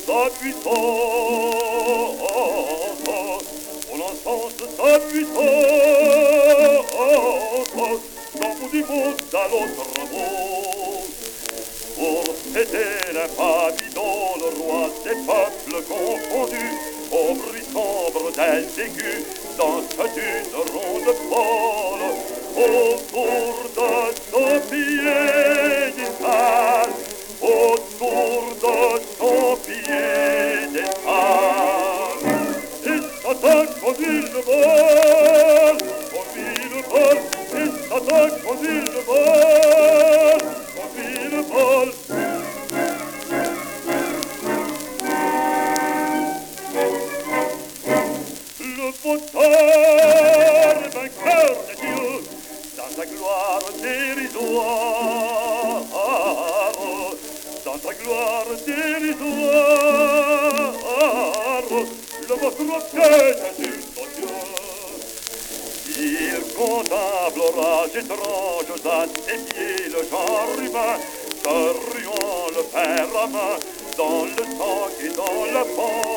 sa puissance, son encens, sa puissance, d'un bout du monde à l'autre bout. Pour fêter l'infamie dont le roi des peuples confondus, au bruit sombre des aigus, dans une ronde folle, autour de son piédestal, autour de son piédestal. Et Satan conduit le vol, et Satan conduit le vol, conduit le vol. Le fauteur est vainqueur de Dieu, dans sa gloire dérisoire, dans sa gloire dérisoire, le votre pied Jésus, son Dieu. Il contemple l'orage étrange à ses pieds, le genre humain, se ruant le fer à main, dans le sang et dans la pente.